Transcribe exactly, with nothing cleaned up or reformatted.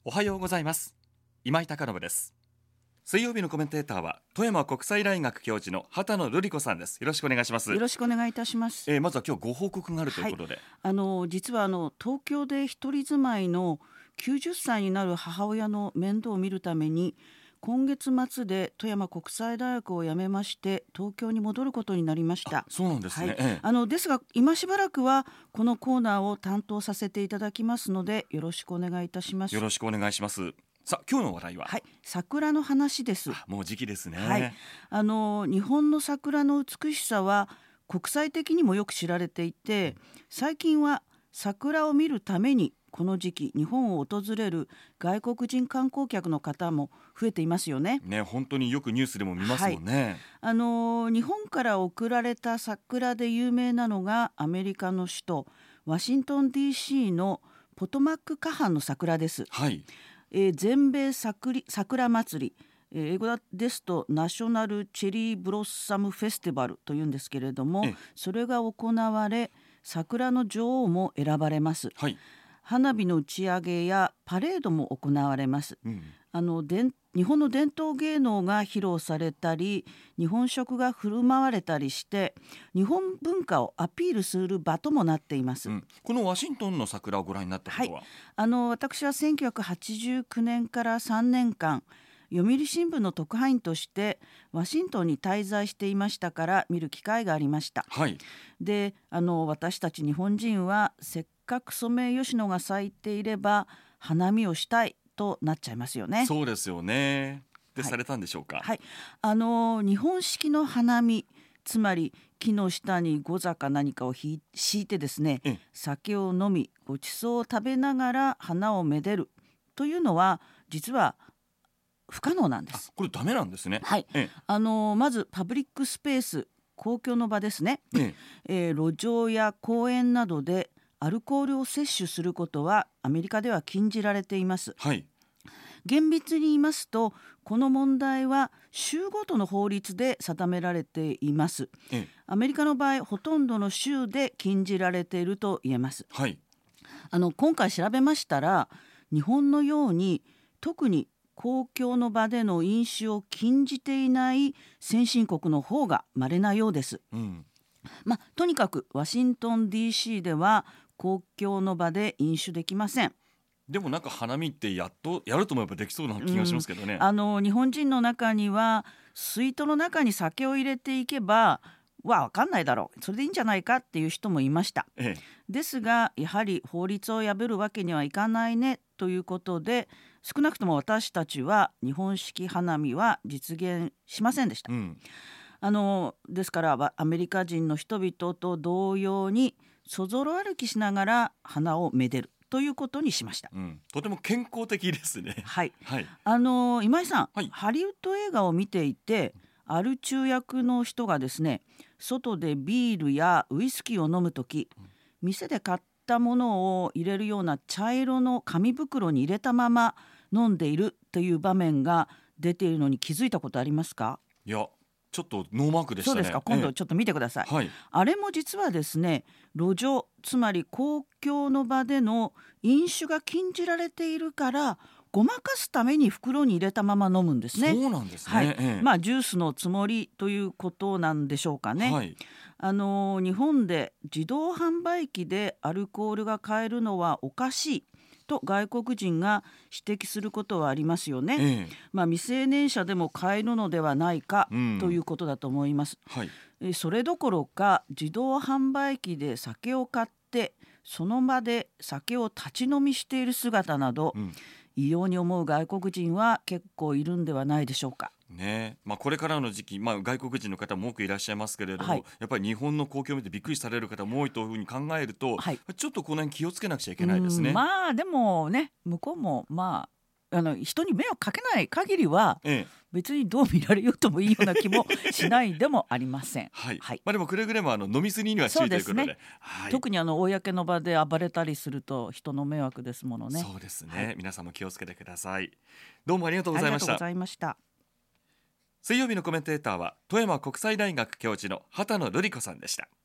おはようございます。今井貴信です。水曜日のコメンテーターは富山国際大学教授の畑野瑠璃子さんです。よろしくお願いします。 よろしくお願いいたします。 えー、まずは今日ご報告があるということで、はい、 あの実はあの東京で一人住まいのきゅうじゅっさいになる母親の面倒を見るために今月末で富山国際大学を辞めまして東京に戻ることになりました。 そうなんですね、はい、 ええ、あのですが今しばらくはこのコーナーを担当させていただきますのでよろしくお願いいたします。 よろしくお願いします。さあ今日の話題は、 はい、桜の話です。 もう時期ですね、 はい、あの日本の桜の美しさは国際的にもよく知られていて、最近は桜を見るためにこの時期日本を訪れる外国人観光客の方も増えていますよね。 ね、本当によくニュースでも見ますもんね、はい、 あの日本から送られた桜で有名なのがアメリカの首都ワシントン ディーシー のポトマック河畔の桜です。 はい、 えー、全米桜、桜祭り、えー、英語ですとナショナルチェリーブロッサムフェスティバルというんですけれども、それが行われ桜の女王も選ばれます、はい、花火の打ち上げやパレードも行われます、うん、あの伝日本の伝統芸能が披露されたり日本食が振る舞われたりして日本文化をアピールする場ともなっています、うん、 このワシントンの桜をご覧になったことは、はい、 あの私はせんきゅうひゃくはちじゅうきゅうねんからさんねんかん読売新聞の特派員としてワシントンに滞在していましたから見る機会がありました、はい、であの私たち日本人はせっかくソメイヨシノが咲いていれば花見をしたいとなっちゃいますよね。 そうですよね。で、はい、されたんでしょうか。 はい、あの日本式の花見、つまり木の下にゴザか何かを敷いてですね、酒を飲みごちそうを食べながら花をめでるというのは実は不可能なんです。 これダメなんですね。 はい、あのまずパブリックスペース、公共の場ですね、えええー、路上や公園などでアルコールを摂取することはアメリカでは禁じられています、はい、厳密に言いますとこの問題は州ごとの法律で定められています、ええ、アメリカの場合ほとんどの州で禁じられていると言えます、はい、あの今回調べましたら日本のように特に公共の場での飲酒を禁じていない先進国の方が稀なようです、うん、まあ、とにかくワシントン ディーシー では公共の場で飲酒できません。 でもなんか花見ってやっとやると思えばできそうな気がしますけどね、 うん、あの日本人の中には水筒の中に酒を入れていけばわ分かんないだろうそれでいいんじゃないかっていう人もいました、ええ、ですがやはり法律を破るわけにはいかないねということで少なくとも私たちは日本式花見は実現しませんでした、うん、あのですからアメリカ人の人々と同様にそぞろ歩きしながら花をめでるということにしました、うん、 とても健康的ですね。 はい、はい、あの今井さん、はい、ハリウッド映画を見ていてアル中役の人がですね外でビールやウイスキーを飲むとき、うん、店で買ったものを入れるような茶色の紙袋に入れたまま飲んでいるという場面が出ているのに気づいたことありますか？ いやちょっとノーマークでしたね。 そうですか、今度ちょっと見てください、ええ、はい、あれも実はですね路上つまり公共の場での飲酒が禁じられているからごまかすために袋に入れたまま飲むんですね。 そうなんですね、 はい、 ええ、 まあジュースのつもりということなんでしょうかね、はい、あの日本で自動販売機でアルコールが買えるのはおかしいと外国人が指摘することはありますよね、ええ、まあ、未成年者でも買えるのではないか、うん、ということだと思います、はい、えそれどころか自動販売機で酒を買ってその場で酒を立ち飲みしている姿など、うん、異様に思う外国人は結構いるんではないでしょうかね。まあ、これからの時期、まあ、外国人の方も多くいらっしゃいますけれども、はい、やっぱり日本の公共を見てびっくりされる方も多いというふうに考えると、はい、ちょっとこの辺気をつけなくちゃいけないですね。 まあでもね向こうもまああの人に迷惑かけない限りは、ええ、別にどう見られようともいいような気もしないでもありません。 はいはい、まあ、でもくれぐれもあの飲み過ぎには注意ということで、ね、はい、 特にあの公の場で暴れたりすると人の迷惑ですものね。 そうですね、はい、皆さんも気をつけてください。どうもありがとうございました。 ありがとうございました。 水曜日のコメンテーターは富山国際大学教授の畑野瑠璃子さんでした。